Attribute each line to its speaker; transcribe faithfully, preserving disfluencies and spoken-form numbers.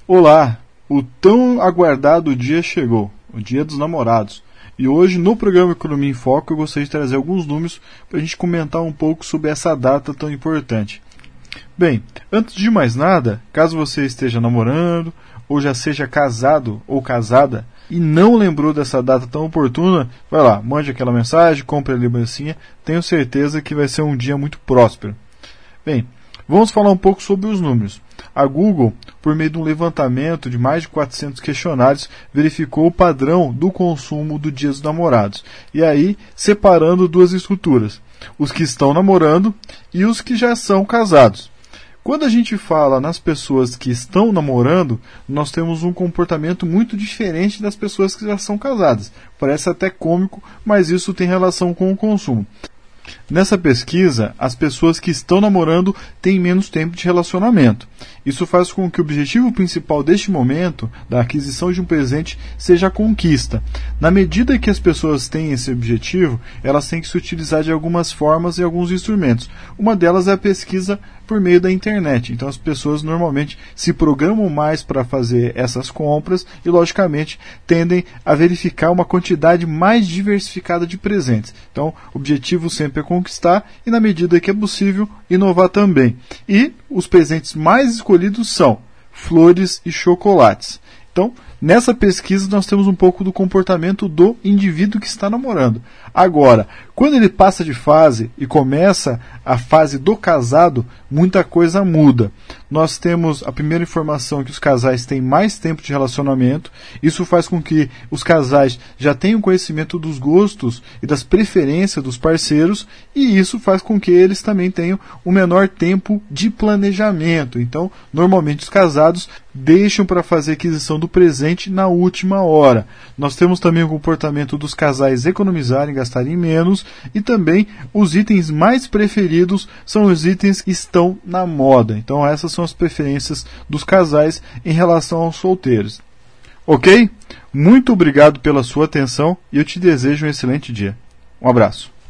Speaker 1: Olá, o tão aguardado dia chegou, o Dia dos Namorados. E hoje, no programa Economia em Foco, eu gostaria de trazer alguns números para a gente comentar um pouco sobre essa data tão importante. Bem, antes de mais nada, caso você esteja namorando, ou já seja casado ou casada, e não lembrou dessa data tão oportuna, vai lá, mande aquela mensagem, compre a lembrancinha, tenho certeza que vai ser um dia muito próspero. Bem, vamos falar um pouco sobre os números. A Google, por meio de um levantamento de mais de quatrocentos questionários, verificou o padrão do consumo do Dia dos Namorados. E aí, separando duas estruturas, os que estão namorando e os que já são casados. Quando a gente fala nas pessoas que estão namorando, nós temos um comportamento muito diferente das pessoas que já são casadas. Parece até cômico, mas isso tem relação com o consumo. Nessa pesquisa, as pessoas que estão namorando têm menos tempo de relacionamento. Isso faz com que o objetivo principal deste momento, da aquisição de um presente, seja a conquista. Na medida que as pessoas têm esse objetivo, elas têm que se utilizar de algumas formas e alguns instrumentos. Uma delas é a pesquisa por meio da internet. Então as pessoas normalmente se programam mais para fazer essas compras e, logicamente, tendem a verificar uma quantidade mais diversificada de presentes. Então, o objetivo sempre é conquistar e, na medida que é possível, inovar também. E os presentes mais escolhidos são flores e chocolates. Então, nessa pesquisa nós temos um pouco do comportamento do indivíduo que está namorando. Agora, quando ele passa de fase e começa a fase do casado, muita coisa muda. Nós temos a primeira informação que os casais têm mais tempo de relacionamento. Isso faz com que os casais já tenham conhecimento dos gostos e das preferências dos parceiros, e isso faz com que eles também tenham um menor tempo de planejamento. Então, normalmente os casados deixam para fazer a aquisição do presente na última hora. Nós temos também o comportamento dos casais economizarem, gastarem menos, e também os itens mais preferidos são os itens que estão na moda. Então essas são as preferências dos casais em relação aos solteiros. Ok? Muito obrigado pela sua atenção e eu te desejo um excelente dia. Um abraço.